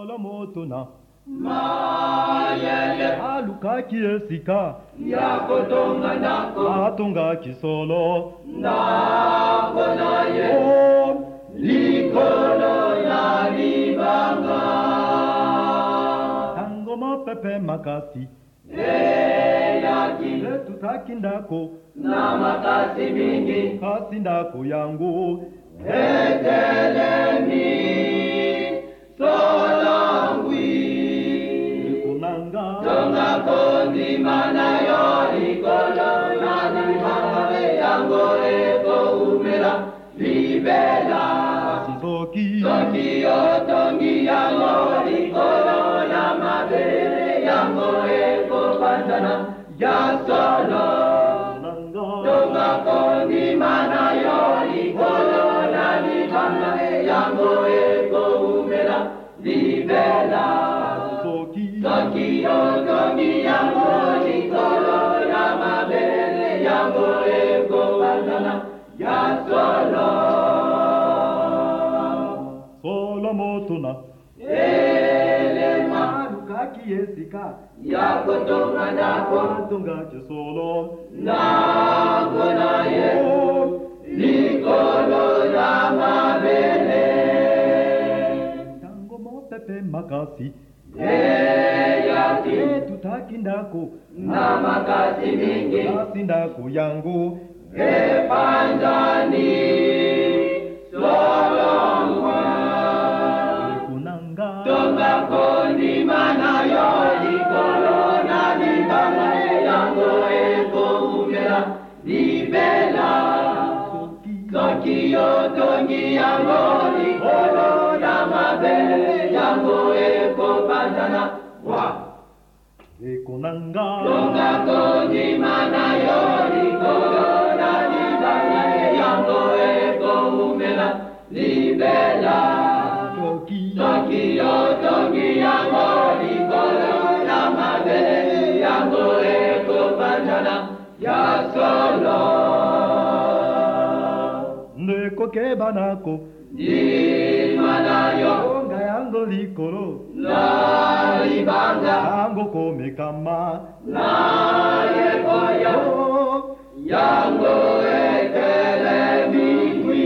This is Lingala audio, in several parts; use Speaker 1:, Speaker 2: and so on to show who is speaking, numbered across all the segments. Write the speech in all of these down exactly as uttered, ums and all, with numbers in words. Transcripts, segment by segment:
Speaker 1: solo motuna
Speaker 2: mayele
Speaker 1: aluka kiesika
Speaker 2: yakotonga nako
Speaker 1: atonga kisolo
Speaker 2: nako naye
Speaker 1: oh
Speaker 2: likolo ya libanga
Speaker 1: tango mopepe makasi
Speaker 2: eyaki
Speaker 1: letu takindako
Speaker 2: na makasi mingi
Speaker 1: kasi ndako yangu
Speaker 2: etelemi solangwi
Speaker 1: kunanga
Speaker 2: tonga kondima nayo likolo na libanga yango eko umela libela
Speaker 1: soki
Speaker 2: soki otongi yango likolo ya mabele yango eko bandana ya solo tonga kondima nayo likolo na libanga yango eko umela libela
Speaker 1: soki
Speaker 2: soki otongi yango likolo ya mabele yango eko bandana ya solo
Speaker 1: solo motuna
Speaker 2: elema
Speaker 1: aluka kiesika
Speaker 2: yakotonga nako
Speaker 1: atonga kisolo
Speaker 2: nako naye likolo ya mabele
Speaker 1: tango mopepe makasi
Speaker 2: eyaki
Speaker 1: letu takindako
Speaker 2: na makasi mingi
Speaker 1: kasi ndako yangu
Speaker 2: epanzani solongwa
Speaker 1: kunanga
Speaker 2: tonga kondima nayo likolo na libanga yango eko umela libela soki otongi yango likolo na mabele yango eko panzana wa
Speaker 1: ekonanga
Speaker 2: tonga kondima nayo likolo na libanga yango eko umela libela
Speaker 1: soki
Speaker 2: soki otongi yango likolo na mabele yango eko panzana ya solo
Speaker 1: ndekokeba nako
Speaker 2: ndima nayo
Speaker 1: onga yango likolo
Speaker 2: na libanga
Speaker 1: yango komekama
Speaker 2: nayekoya
Speaker 1: oh
Speaker 2: yango etelemikwi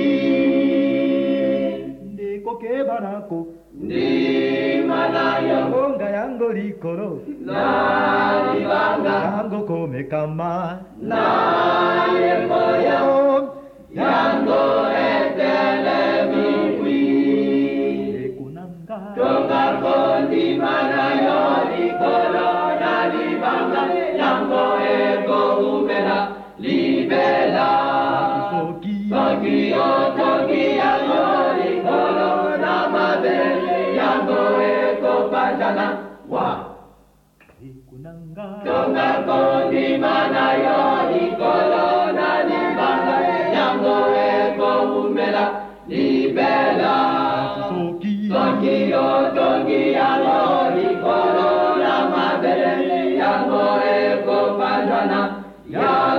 Speaker 1: ndekokeba nako
Speaker 2: ndima nayo
Speaker 1: onga yango likolo
Speaker 2: na libanga
Speaker 1: yango komekama
Speaker 2: nayekoya
Speaker 1: oh
Speaker 2: yango etelemikwi
Speaker 1: ekonanga
Speaker 2: tonga kondima nayo likolo na libanga yango eko umela libela
Speaker 1: soki
Speaker 2: soki otongi yango likolo na mabele yango eko panzana wa
Speaker 1: ekonanga
Speaker 2: tonga kondima nayo likolo na libanga yango eko umela libela
Speaker 1: soki
Speaker 2: soki otongi yango likolo na mabele yango eko panzana ya